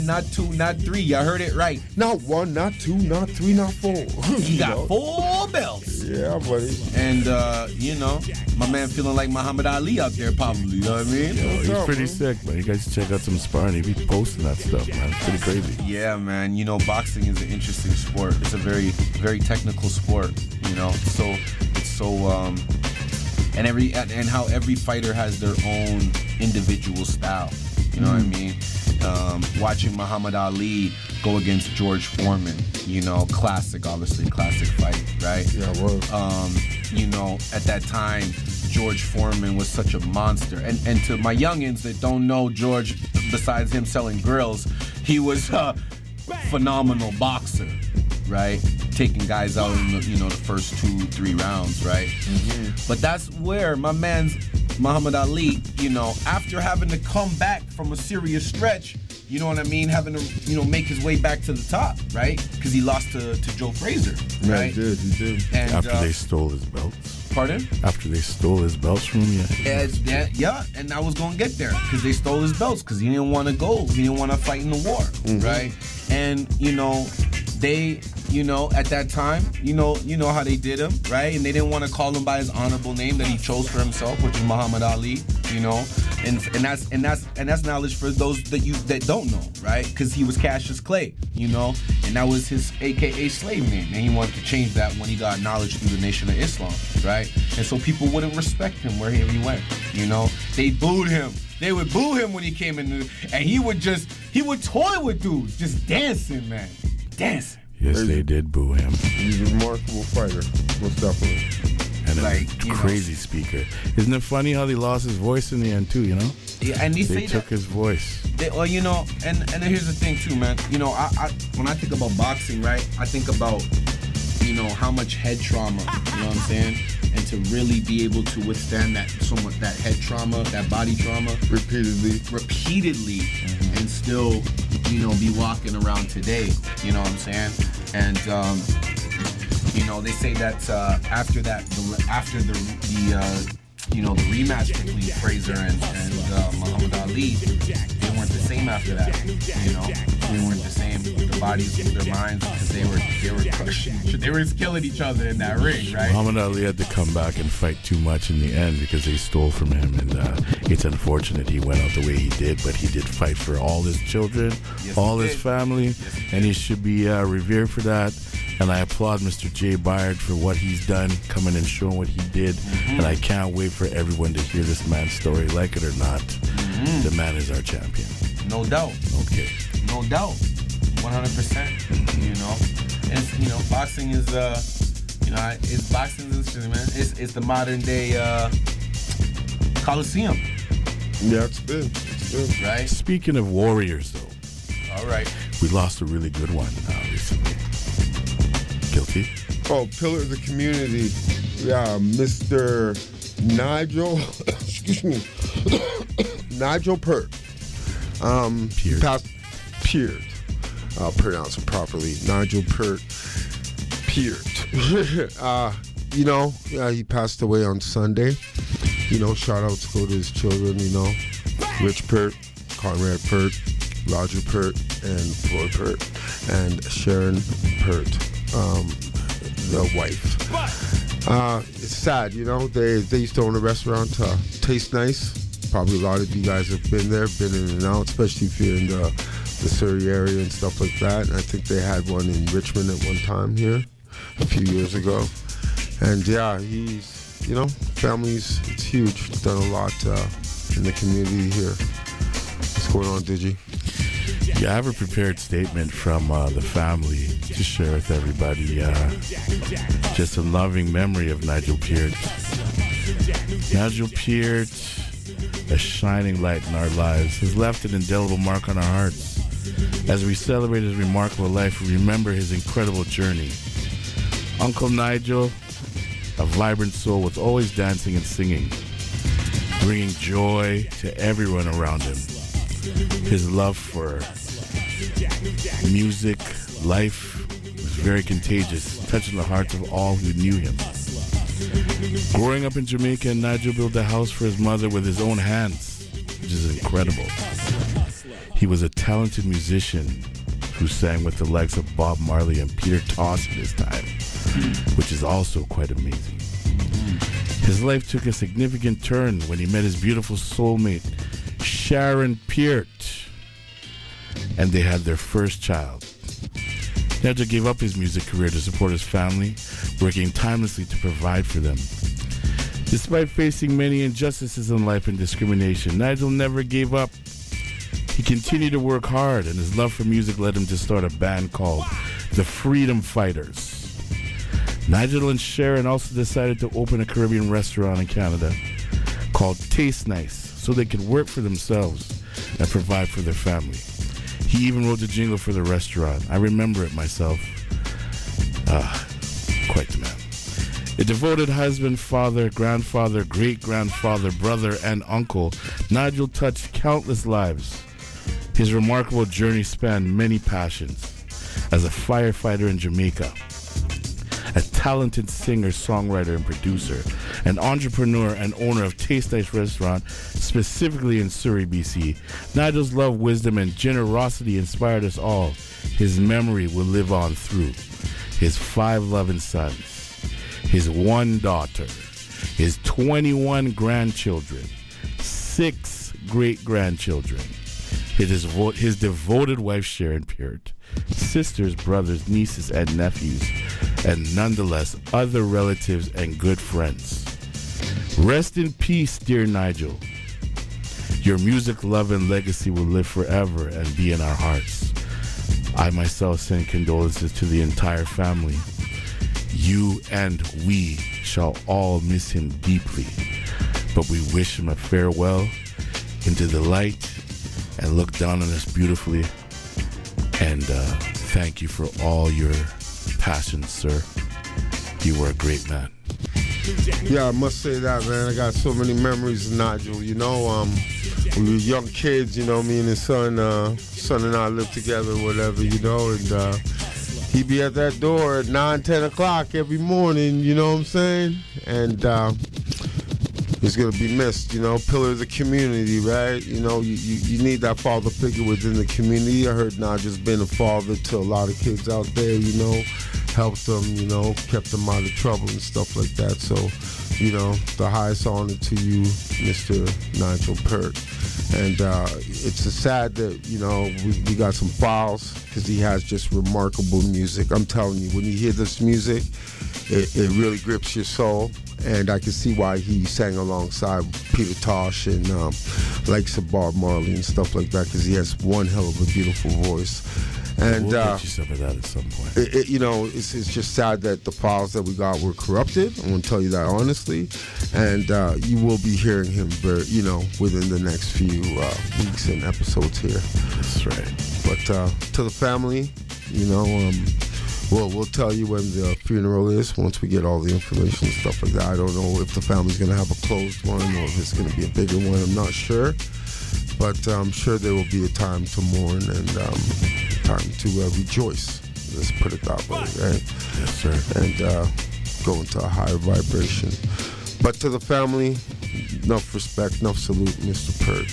Not 2, not 3. You heard it right. Not 1, not 2, not 3, not 4. He got 4 belts. Yeah, buddy. And, my man feeling like Muhammad Ali out there probably. You know what I mean? Yo, he's pretty sick, man. You guys should check out some sparring. He be posting that stuff, man. It's pretty crazy. Yeah, man. Boxing is an interesting sport. It's a very, very technical sport. And how every fighter has their own individual style. You know what I mean? Watching Muhammad Ali go against George Foreman, classic fight, right? Yeah, it was. At that time, George Foreman was such a monster. And to my youngins that don't know George, besides him selling grills, he was a phenomenal boxer, right? Taking guys out in the first 2-3 rounds, right? Mm-hmm. But that's where my man's Muhammad Ali, after having to come back from a serious stretch, you know what I mean, having to, make his way back to the top, right? Because he lost to Joe Frazier, right? Yeah, he did. And, after they stole his belts. Pardon? After they stole his belts from him, yeah. And I was going to get there because they stole his belts because he didn't want to go. He didn't want to fight in the war, right? And, they, at that time, you know how they did him, right? And they didn't want to call him by his honorable name that he chose for himself, which is Muhammad Ali, and that's knowledge for those that don't know, right? Because he was Cassius Clay, and that was his AKA slave name, and he wanted to change that when he got knowledge through the Nation of Islam, right? And so people wouldn't respect him wherever he went, They booed him. They would boo him when he came in, and he would toy with dudes, just dancing, man. Dancing. Yes, they did boo him. He's a remarkable fighter, most definitely. And a crazy speaker. Isn't it funny how they lost his voice in the end, too, Yeah, and they took his voice. And here's the thing, too, man. I when I think about boxing, right, I think about, how much head trauma, you know what I'm saying? And to really be able to withstand that head trauma, that body trauma. Repeatedly, and still, be walking around today, you know what I'm saying? And, they say that after the rematch between Frazier and Muhammad Ali, they weren't the same after that. They weren't the same with their bodies, with their minds, because they were crushing. They were killing each other in that ring, right? Muhammad Ali had to come back and fight too much in the end because they stole from him, and it's unfortunate he went out the way he did, but he did fight for all his children, all his family, and he should be revered for that. And I applaud Mr. Jay Byard for what he's done, coming and showing what he did. And I can't wait for everyone to hear this man's story, like it or not. The man is our champion. No doubt. Okay. No doubt. 100%. It's, boxing is, it's boxing's interesting, man. It's the modern day Coliseum. Yeah, it's been. Right? Speaking of warriors, though. All right. We lost a really good one recently. Guilty? Oh, pillar of the community. Yeah, Mr. Nigel, excuse me, Nigel Peart. Peart. I'll pronounce it properly. Nigel Peart. He passed away on Sunday. Shout outs go to his children, Rich Peart, Conrad Peart, Roger Peart, and Floyd Peart, and Sharon Peart, the wife. It's sad, they used to own a restaurant, Taste Nice. Probably a lot of you guys have been there, been in and out, especially if you're in the Surrey area and stuff like that. And I think they had one in Richmond at one time here a few years ago. And yeah, he's, families, it's huge. He's done a lot in the community here. What's going on, Digi? Yeah, I have a prepared statement from the family to share with everybody. Just a loving memory of Nigel Peart. Nigel Peart, a shining light in our lives, has left an indelible mark on our hearts. As we celebrate his remarkable life, we remember his incredible journey. Uncle Nigel, a vibrant soul, was always dancing and singing, bringing joy to everyone around him. His love for music, life, was very contagious, touching the hearts of all who knew him. Growing up in Jamaica, Nigel built a house for his mother with his own hands, which is incredible. He was a talented musician who sang with the likes of Bob Marley and Peter Tosh in his time, which is also quite amazing. His life took a significant turn when he met his beautiful soulmate, Sharon Peart, and they had their first child. Nigel gave up his music career to support his family, working tirelessly to provide for them. Despite facing many injustices in life and discrimination, Nigel never gave up. He continued to work hard, and his love for music led him to start a band called the Freedom Fighters. Nigel and Sharon also decided to open a Caribbean restaurant in Canada called Taste Nice so they could work for themselves and provide for their family. He even wrote the jingle for the restaurant. I remember it myself. Quite the man. A devoted husband, father, grandfather, great-grandfather, brother, and uncle, Nigel touched countless lives. His remarkable journey spanned many passions. As a firefighter in Jamaica, a talented singer, songwriter, and producer, an entrepreneur and owner of Taste Nice Restaurant, specifically in Surrey, BC, Nigel's love, wisdom, and generosity inspired us all. His memory will live on through his 5 loving sons, his 1 daughter, his 21 grandchildren, 6 great-grandchildren, his devoted wife, Sharon Peart, sisters, brothers, nieces, and nephews, and nonetheless other relatives and good friends. Rest in peace, dear Nigel. Your music, love, and legacy will live forever and be in our hearts. I myself send condolences to the entire family. You and we shall all miss him deeply, but we wish him a farewell into the light and look down on us beautifully. And thank you for all your passion, sir. You were a great man. Yeah, I must say that, man. I got so many memories of Nigel. You know, when we were young kids, you know, me and his son and I lived together, whatever, you know, and he'd be at that door at 9, 10 o'clock every morning, you know what I'm saying? And he's going to be missed, you know, pillar of the community, right? You know, you need that father figure within the community. I heard Nigel's been a father to a lot of kids out there, you know, helped them, you know, kept them out of trouble and stuff like that. So, you know, the highest honor to you, Mr. Nigel Peart. And it's sad that, you know, we got some files because he has just remarkable music. I'm telling you, when you hear this music, it really grips your soul. And I can see why he sang alongside Peter Tosh and likes of Bob Marley and stuff like that, because he has one hell of a beautiful voice. And we'll get you some of that at some point. You know, it's just sad that the files that we got were corrupted. I want to tell you that honestly. And you will be hearing him, you know, within the next few weeks and episodes here. That's right. But to the family, you know, we'll tell you when the funeral is once we get all the information and stuff like that. I don't know if the family's going to have a closed one or if it's going to be a bigger one. I'm not sure. But I'm sure there will be a time to mourn and time to rejoice. Let's put it that way, right? Yes, sir. And go into a higher vibration. But to the family, enough respect, enough salute, Mr. Peart.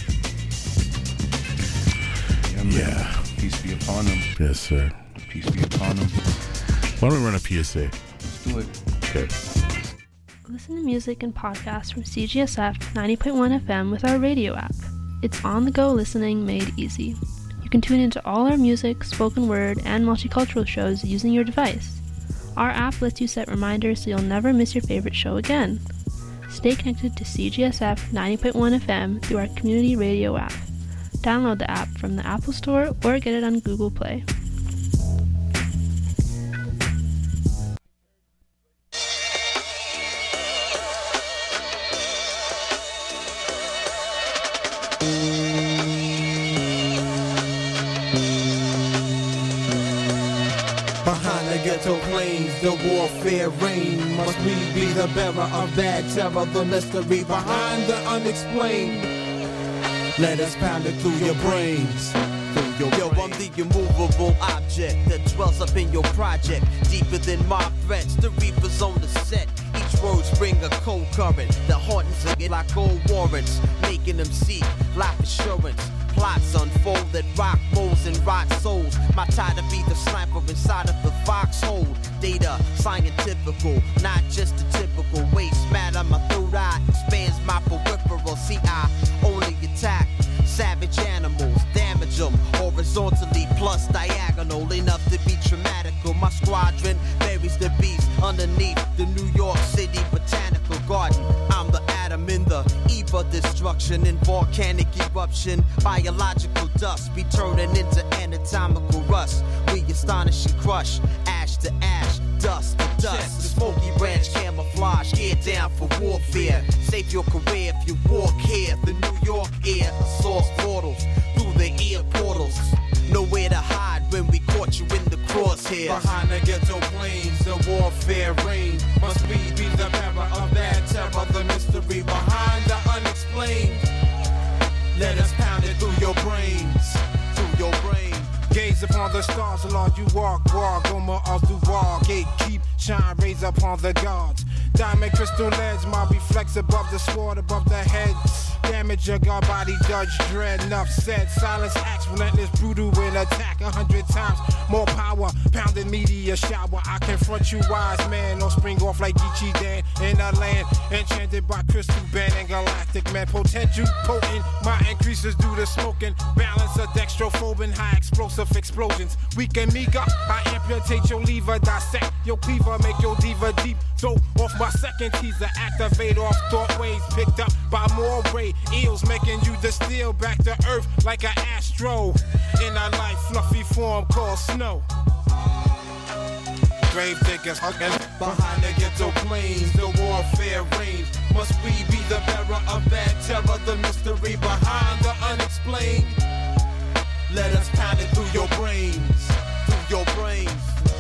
Yeah. Peace be upon him. Yes, sir. Peace be upon him. Why don't we run a PSA? Let's do it. Okay. Listen to music and podcasts from CGSF 90.1 FM with our radio app. It's on-the-go listening made easy. You can tune into all our music, spoken word, and multicultural shows using your device. Our app lets you set reminders so you'll never miss your favorite show again. Stay connected to CGSF 90.1 FM through our community radio app. Download the app from the Apple Store or get it on Google Play. The warfare reign. Must we be the bearer of that terror, the mystery behind the unexplained? Let us pound it through your brains. Yo, I'm the immovable object that dwells up in your project. Deeper than mob threats, the reapers on the set. Each word spring a cold current that hardens it like old warrants, making them seek life assurance. Plots unfolded, rock moles and rot souls. My tie to be the sniper inside of the foxhole. Data, scientifical, not just the typical waste matter. My third eye expands my peripheral. See, I only attack savage animals, damage them horizontally plus diagonal, enough to be traumatical. My squadron buries the beast underneath the New York City Botanical Garden. I'm the atom in the eve of destruction in volcanic eruption. Biological dust be turning into anatomical rust. We astonish and crush, ash to ash, dust to dust. The Smoky Ranch camouflage, gear down for warfare. Save your career if you walk here. The New York air assaults portals through the ear portals. Nowhere to hide when we caught you in the crosshairs. Behind the ghetto plains, the warfare reign. Must we be the bearer of bad terror? The mystery behind the unexplained. Let us pound it through your brains. Through your brain. Gaze upon the stars, Lord, you walk, Goma of Duval. Gate keep, shine, raise upon the gods. Diamond crystal ledge, my reflex above the sword, above the head. Damage your guard body, judge dread. Enough said, silence acts, relentless, brutal in attack. 100 times more power, pounding media shower. I confront you, wise man, or spring off like Geechee Dan. In a land enchanted by crystal band and galactic man. Potential potent, my increases due to smoking. Balance of dextrophobin, high explosive explosions. Weak and meager, I amputate your lever, dissect your cleaver, make your diva deep. Throw off my second teaser, activate off thought waves picked up by more ray eels, making you distill back to earth like an astro in a light fluffy form called snow. Grave diggers behind the ghetto plains, the warfare reigns. Must we be the bearer of bad terror? The mystery behind the unexplained. Let us pound it through your brains, through your brains.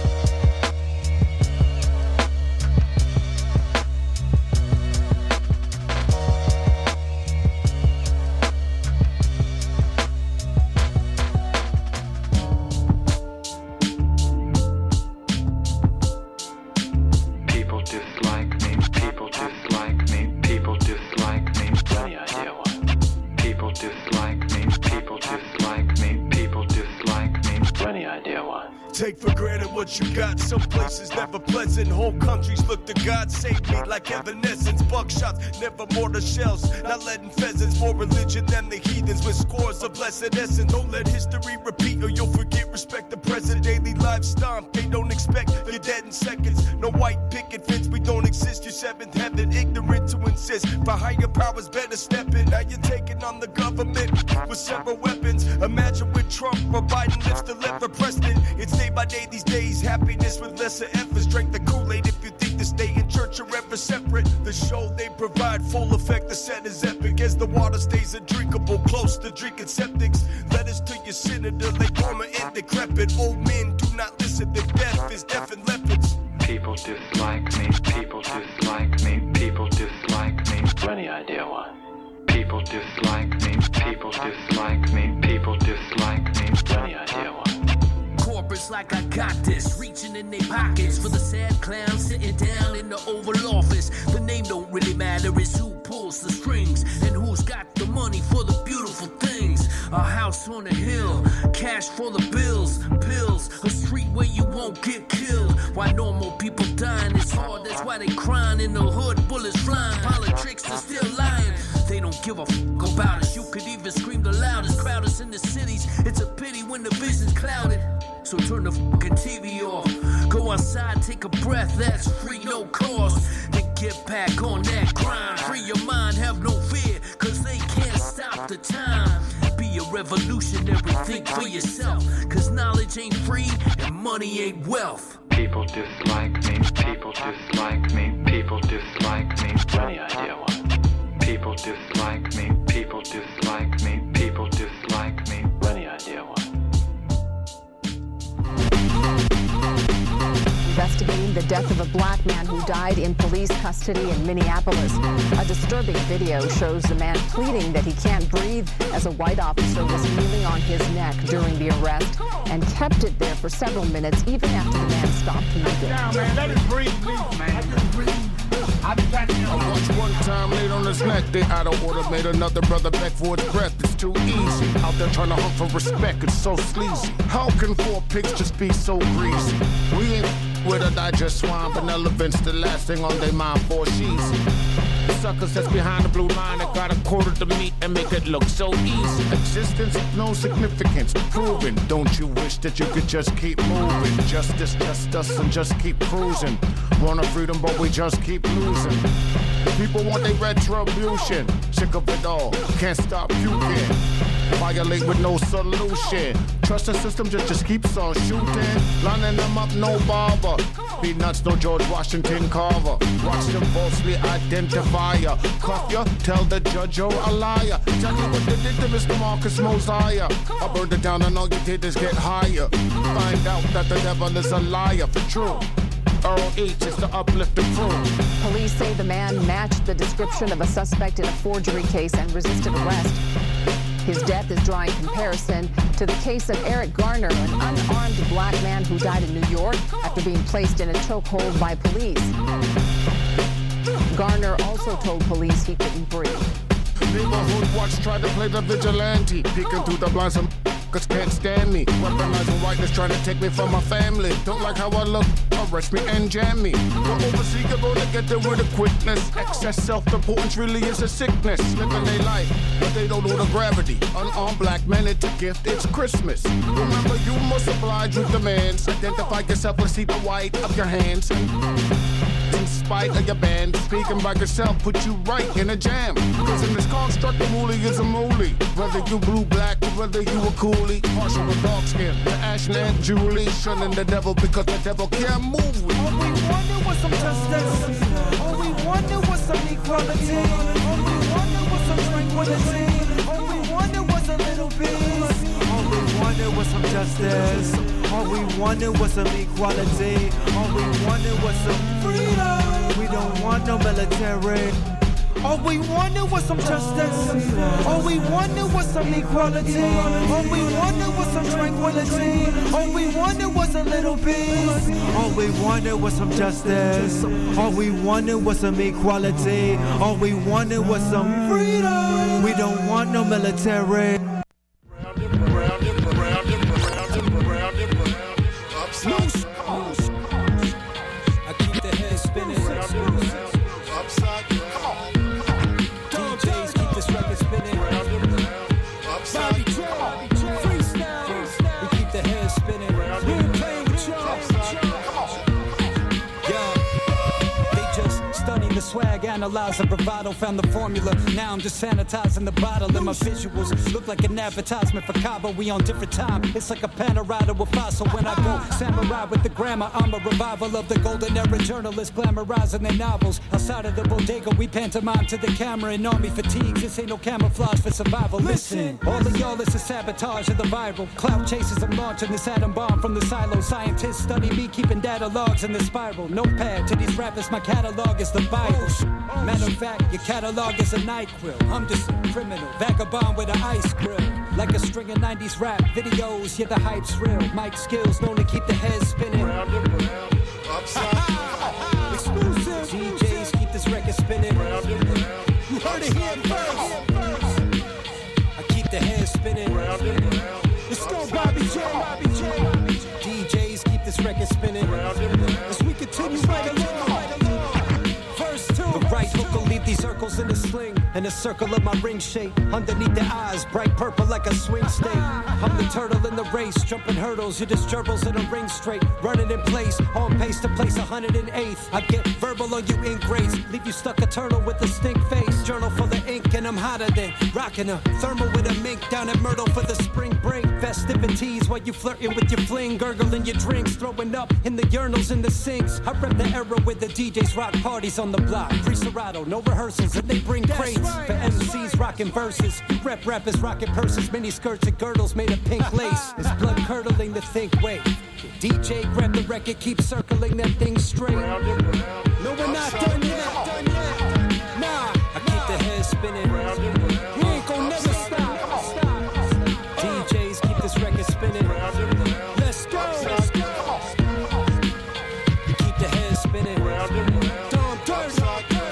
Take for granted what you got. Some places never pleasant. Home countries look to God. Save me like evanescence. Buckshots, never mortar shells. Not letting pheasants. More religion than the heathens with scores of blessed essence. Don't let history repeat or you'll forget. Respect the present. Daily life stomp. They don't expect you're dead in seconds. No white picket fence. We don't exist. You're seventh heaven. Ignorant to insist. For higher powers better step in. Now you're taking on the government with several weapons. Imagine with Trump or Biden lifts the lever Preston. It's day by day these days, happiness with lesser efforts. Drink the Kool-Aid if you think to stay in church or ever separate. The show they provide full effect, the set is epic. As the water stays undrinkable, close to drinking septics. Letters to your senator, they former and decrepit. Old men do not listen, their death is deaf and leopards. People dislike me, people dislike me, people dislike me. Any idea why? People dislike me, people dislike me, people dislike me. Any idea why? Corporates like I got this, reaching in their pockets for the sad clown sitting down in the Oval Office. The name don't really matter, it's who pulls the strings and who's got the money for the beautiful things. A house on a hill, cash for the bills, pills, a street where you won't get killed. Why normal people dying is hard, that's why they crying in the hood, bullets flying, politics are still lying. They don't give a fuck about us. You could even scream the loudest. Crowd us in the cities. It's a pity when the vision's clouded. So turn the fucking TV off. Go outside, take a breath. That's free, no cost. Then get back on that grind. Free your mind, have no fear. Cause they can't stop the time. Be a revolutionary, think for yourself. Cause knowledge ain't free and money ain't wealth. People dislike me, people dislike me, people dislike me. Any idea why? People dislike me, people dislike me, people dislike me. Any idea why? Investigating the death of a black man who died in police custody in Minneapolis. A disturbing video shows the man pleading that he can't breathe as a white officer was kneeling on his neck during the arrest and kept it there for several minutes even after the man stopped moving. Now, man, let it breathe, please, man. I can breathe. I watched one time laid on his neck. They out of order, made another brother beg for his breath. It's too easy. Out there trying to hunt for respect, it's so sleazy. How can 4 pigs just be so greasy? We ain't with a digest swine, benevolence, the last thing on their mind for cheesy. The suckers that's behind the blue line that got a quarter to meet and make it look so easy. Existence, no significance, proven. Don't you wish that you could just keep moving? Justice, just us, and just keep cruising. Want our freedom, but we just keep losing. People want their retribution. Sick of it all, can't stop puking. Violate with no solution. Trust the system just keeps on shooting. Lining them up, no barber. Be nuts, no George Washington Carver. Watch them falsely identify ya. Cuff ya, tell the judge you're a liar. Exactly what they did to Mr. Marcus Mosiah. I burned it down and all you did is get higher. Find out that the devil is a liar for true. Earl H is to uplift the crew. Police say the man matched the description of a suspect in a forgery case and resisted arrest. His death is drawing comparison to the case of Eric Garner, an unarmed black man who died in New York after being placed in a chokehold by police. Garner also told police he couldn't breathe. Neighborhood watch tried to play the vigilante. Peeking through the blinds, some cause can't stand me. Weaponizing whiteness trying to take me from my family. Don't like how I look, arrest me and jam me. Go overseas, you're gonna get there with a quickness. Excess self-importance really is a sickness. Living their life, but they don't know the gravity. Unarmed black men, it's a gift, it's Christmas. Remember, you must oblige with demands. Identify yourself and see the white of your hands. In spite of your band, speaking by yourself put you right in a jam. Cause in this construct, the moolie is a moolie. Whether you blue, black, or whether you a coolie. Partial with dark skin, the Ashton and Julie. Shunning the devil because the devil can't move with. All we wanted was some justice. All we wanted was some equality. All we wanted was some tranquility. All we wanted was a little peace. All we wanted was some justice. All we wanted was some equality. All we wanted was some freedom. We don't want no military. All we wanted was some justice. All we wanted was some equality. All we wanted was some tranquility. All we wanted was a little peace. All we wanted was some justice. All we wanted was some equality. All we wanted was some freedom. We don't want no military. I keep the head spinning. DJs keep this record spinning. Bobby Joe, freestyle. We keep the head spinning. We're playing with y'all. Yeah, they just study the swag, analyze the bravado, found the formula. Now I'm just sanitizing the bottle, and my visuals look like an advertisement for Cabo. We on different time. It's like a panorama with fossil when I go samurai with the grammar. I'm a revival of the golden era journalists glamorizing their novels. Outside of the bodega, we pantomime to the camera and army fatigues. This ain't no camouflage for survival. Listen, all of y'all, it's a sabotage of the viral. Cloud chases, I'm launching this atom bomb from the silo. Scientists study me, keeping data logs in the spiral. Notepad to these rappers, my catalog is the Bible. Matter of fact, your catalog is a NyQuil. I'm just a criminal, vagabond with an ice grill. Like a string of 90s rap videos, yeah, the hype's real. Mic skills known to keep the head spinning. Exclusive. DJs keep this record spinning. You heard it here first. I keep the head spinning. Let's go, Bobby J. DJs keep this record spinning. As we continue right along. The right hook will leave these circles in a sling, and a circle of my ring shape. Underneath the eyes, bright purple like a swing state. I'm the turtle in the race, jumping hurdles. You're just gerbils in a ring straight. Running in place, on pace to place 108th. I get verbal on you in grace, leave you stuck eternal with a stink face. Journal full of ink, and I'm hotter than rocking a thermal with a mink down at Myrtle for the spring break. Festivities while you flirting with your fling, gurgling your drinks, throwing up in the urinals in the sinks. I rep the era with the DJs rock parties on the block. Free Serato, no rehearsals, and they bring crates for MCs rocking verses. You rep rappers rocking purses, mini skirts and girdles made of pink lace. It's blood curdling to think, wait. DJ grab the record, keep circling that thing straight. No, we're not done yet. Nah, I keep the head spinning. We ain't gon' never stop. DJs keep this record spinning. Let's go. We keep the head spinning. Dumb dirt.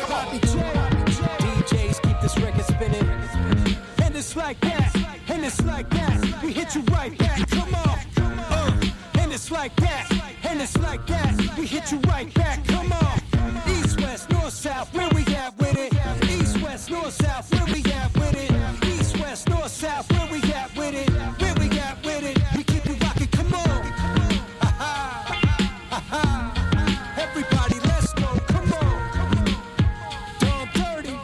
we hit you right back. Come on. And it's like that. And it's like that. We hit you right back. Come on. East, west, north, south, where we at with it? East, west, north, south, where we at with it? East, west, north, south, where we at with it? Where we at with it? We keep you rocking. Come on. Everybody, let's go. Come on. Dom Dirty.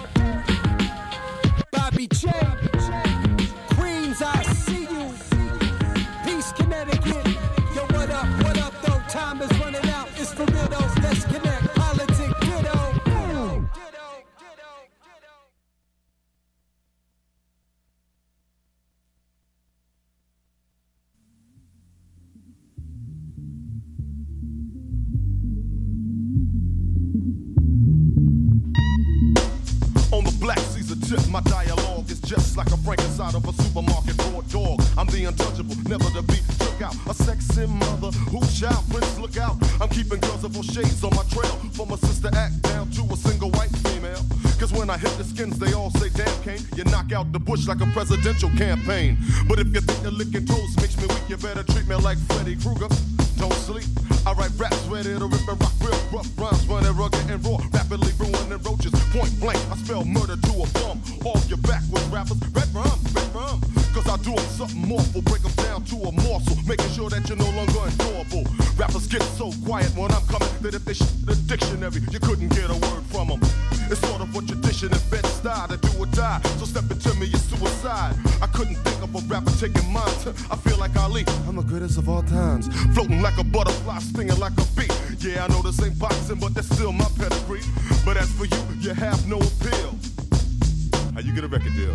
Bobby J. Queens, I see you. Peace, Connecticut. Yo, what up, though? Time is running out. It's for real, though. Let's connect. Politic, ditto. On the Black Caesar tip, my dialogue is just like a Frank inside of a supermarket raw dog. I'm the untouchable, never to be took out. A sexy mother who child prince, look out. I'm keeping girls of all shades on my trail. From a sister act down to a single white female. Cause when I hit the skins, they all say, damn, Kane, you knock out the bush like a presidential campaign. But if you think the licking toes makes me weak, you better treat me like Freddy Krueger. Don't sleep. I write raps ready to rip and rock real rough rhymes, running rugged and raw, rapidly ruining roaches. Point blank, I spell murder to a bum. All your backwards rappers, red rum. Cause I do them something awful, break them down to a morsel, making sure that you're no longer adorable. Rappers get so quiet when I'm coming that if they the dictionary, you couldn't get a word from them. It's sort of a tradition in Bed-Stuy to do or die. So step into me, it's suicide. I couldn't think of a rapper taking mine. I feel like Ali, I'm the greatest of all times. Floating like a butterfly, stinging like a bee. Yeah, I know this ain't boxing, but that's still my pedigree. But as for you, you have no appeal. How you get a record deal?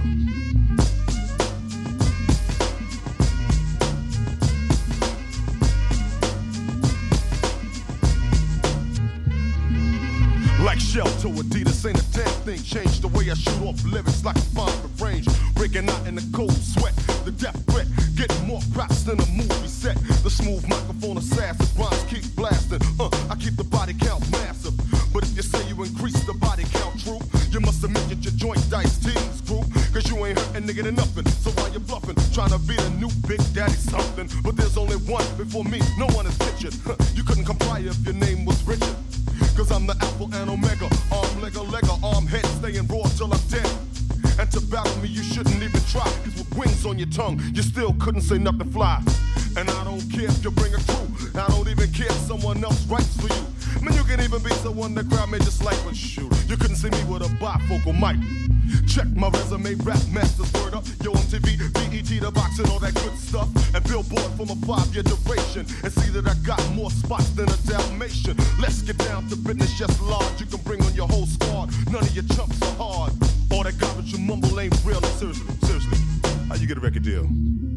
Like Shell to Adidas, ain't a damn thing. Change the way I shoot off lyrics like a fine range. Breaking out in the cold sweat, the death threat. Getting more props than a movie set. The smooth microphone assassin, rhymes keep blasting. I keep the body count massive. But if you say you increase the body count, true, you must admit that your joint dice teams grew. Cause you ain't hurt a nigga to nothing. So why you bluffing? Trying to be the new Big Daddy something. But there's only one before me, no one is pictured. You couldn't comply if your name was Richard. Cause I'm the Alpha and Omega, arm, leg, arm, head, staying raw till I'm dead. And to battle me, you shouldn't even try. Cause with wings on your tongue, you still couldn't say nothing fly. And I don't care if you bring a crew. I don't even care if someone else writes for you. Man, you can even be someone the crowd may dislike, but shoot, you couldn't see me with a bifocal mic. Check my resume, rap masters, word up. Yo, MTV, BET, the box, and all that good stuff. And Billboard from a 5-year duration. And see that I got more spots than a Dalmatian. Let's get down to business, yes, large. You can bring on your whole squad. None of your chumps are hard. All that garbage you mumble ain't real. No, seriously, how you get a record deal?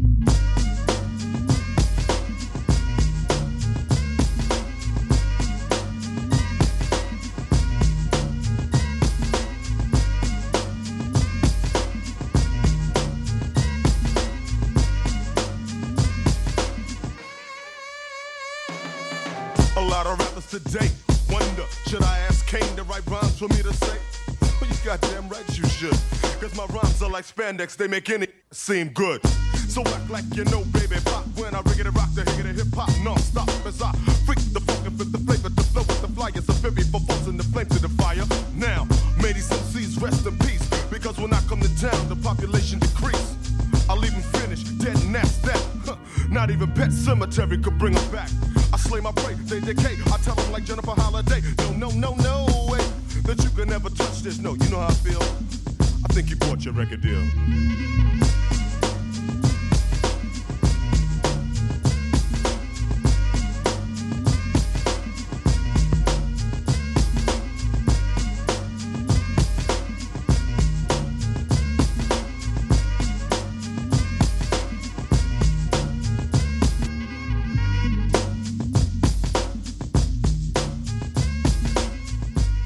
A lot of rappers today wonder, should I ask Kane to write rhymes for me to say? Well, you goddamn right you should. Cause my rhymes are like spandex, they make any seem good. So act like you know, baby, pop when I riggedy rock the higgity hip hop non-stop as I freak the funk and fit the flavor to flow with the flyers of Vivi for forcing the flame to the fire. Now, may these MCs rest in peace, because when I come to town, the population decrease. I'll even finish dead and that's that. Not even Pet Cemetery could bring them back. I slay my prey, they decay. I tell them like Jennifer Holliday. No way that you can never touch this. No, you know how I feel. I think you bought your record deal.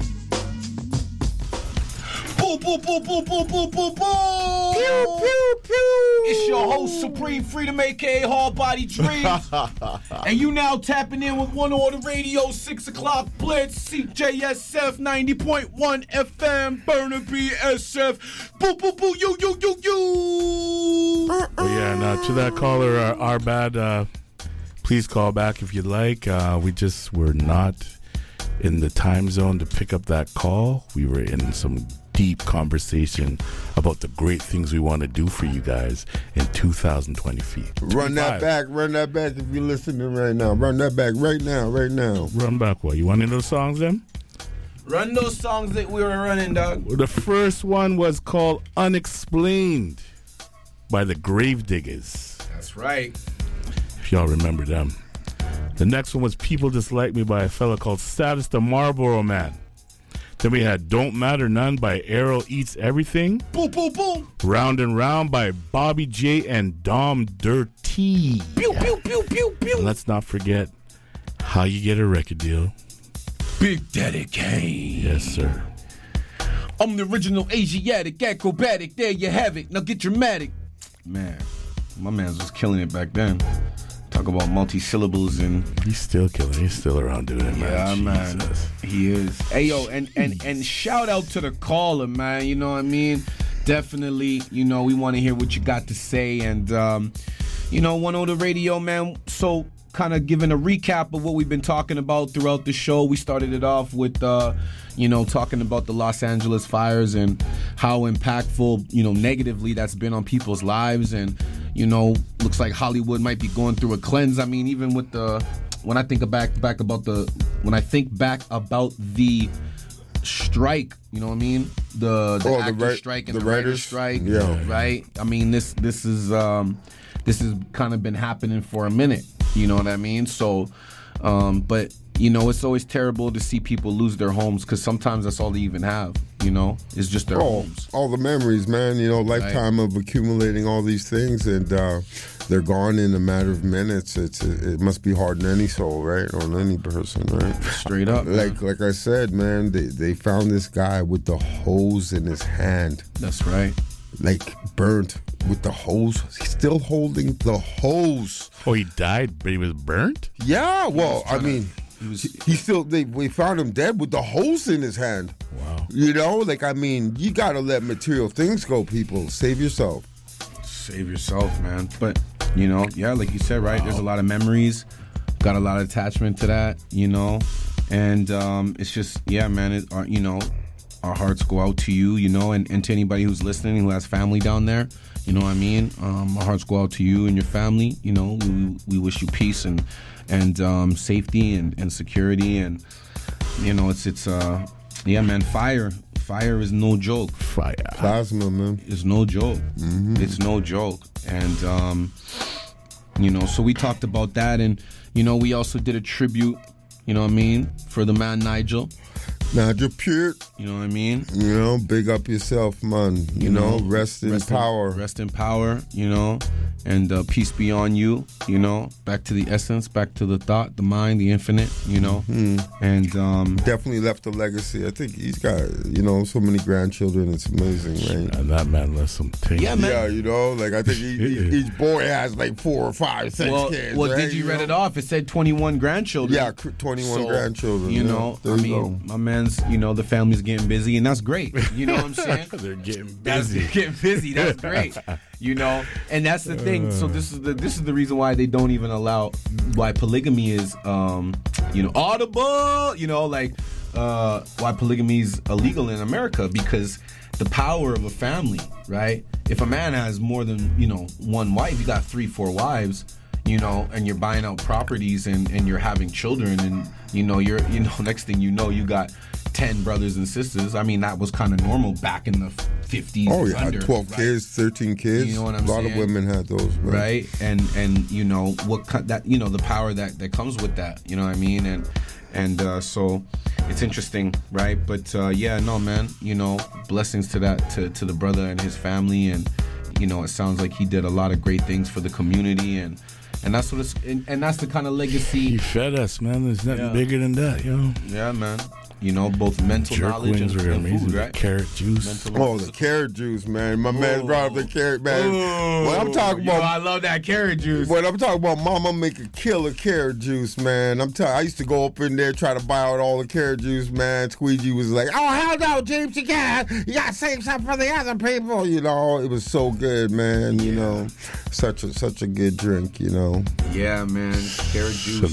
Pew, pew, pew, pew. It's your host, Supreme Freedom, aka Hard Body Dreams. And you now tapping in with One Order Radio, 6 o'clock Blitz, CJSF 90.1 FM, Burnaby SF. Boo, boo, boo, you. Yeah, now to that caller, our bad, please call back if you'd like. We just were not in the time zone to pick up that call. We were in some deep conversation about the great things we want to do for you guys in 2020 feet. Run that back if you're listening right now. Run that back right now. Run back what? You want any of those songs then? Run those songs that we were running, dog. The first one was called Unexplained by the Gravediggers. That's right. If y'all remember them. The next one was People Dislike Me by a fella called Status the Marlboro Man. Then we had Don't Matter None by Errol Eats Everything. Boom, boom, boom. Round and Round by Bobby J and Dom Dirty. Pew, pew, pew, pew, pew. And let's not forget How You Get a Record Deal. Big Daddy Kane. Yes, sir. I'm the original Asiatic acrobatic. There you have it. Now get dramatic. Man, my man was killing it back then. Talk about multi-syllables and... He's still killing. He's still around doing it, man. Yeah, man. He is. Hey, yo, and shout out to the caller, man. You know what I mean? Definitely, you know, we want to hear what you got to say. And, you know, One Order Radio, man. So, kind of giving a recap of what we've been talking about throughout the show. We started it off with, you know, talking about the Los Angeles fires and how impactful, you know, negatively that's been on people's lives. And, you know, looks like Hollywood might be going through a cleanse. I mean, even with when I think back about the strike, you know what I mean? The actor strike and the writer's strike, yeah. Right? I mean, this has kind of been happening for a minute, you know what I mean? So, but you know, it's always terrible to see people lose their homes because sometimes that's all they even have, you know? It's just their homes. All the memories, man, you know, lifetime of accumulating all these things, and they're gone in a matter of minutes. It must be hard on any soul, right? On any person, right? Straight up. Like I said, man, they found this guy with the hose in his hand. That's right. Like burnt with the hose. He's still holding the hose. Oh, he died, but he was burnt? Yeah, well, I mean... we found him dead with the hose in his hand. Wow. You know, like, I mean, you gotta let material things go, people. Save yourself. Save yourself, man. But, you know, yeah, like you said, right? Wow. There's a lot of memories. Got a lot of attachment to that, you know? And it's just, yeah, man, you know, our hearts go out to you, you know, and to anybody who's listening who has family down there, you know what I mean? Our hearts go out to you and your family, you know. We wish you peace and safety and security, and you know it's yeah, man. Fire is no joke. Fire, plasma, man. It's no joke. Mm-hmm. It's no joke. And you know, so we talked about that, and you know, we also did a tribute, you know what I mean, for the man Nigel Peart. You know what I mean? You know, big up yourself, man. You know, rest in power. Rest in power, you know, and peace be on you, you know. Back to the essence, back to the thought, the mind, the infinite, you know. Mm-hmm. And definitely left a legacy. I think he's got, you know, so many grandchildren. It's amazing, right? And that man left some things. Yeah, man. Yeah, you know, like I think each boy has like 4 or 5, 6 kids. Well, right? did you read it off? It said 21 grandchildren. Yeah, 21 grandchildren. You know, I mean, my man's, you know, the family's getting busy, and that's great. You know what I'm saying? They're getting busy. That's great. You know, and that's the thing. So this is the reason why they don't even allow, why polygamy is, you know, audible. You know, like why polygamy is illegal in America, because the power of a family, right? If a man has more than, you know, one wife, you got 3, 4 wives, you know, and you're buying out properties and you're having children, and you know, next thing you know, you got 10 brothers and sisters. I mean, that was kind of normal back in the 50s. Oh yeah, under, 12 right? kids, 13 kids. You know what I'm saying? A lot of women had those, right? And you know that, you know, the power that comes with that. You know what I mean? And so it's interesting, right? But yeah, no, man. You know, blessings to that to the brother and his family, and you know, it sounds like he did a lot of great things for the community, and that's what it's, and that's the kind of legacy he fed us, man. There's nothing bigger than that, you know. Yeah, man. You know, both mental Jerk knowledge wings and are amazing. food, right? Carrot juice. Oh, the carrot juice, man. My man brought up the carrot, man. What I'm talking about, I love that carrot juice. What I'm talking about, Mama make a killer carrot juice, man. I used to go up in there try to buy out all the carrot juice, man. Squeegee was like, "Oh hell no, James, you got to save something for the other people." You know, it was so good, man. You know, such a good drink. You know. Yeah, man. Carrot juice.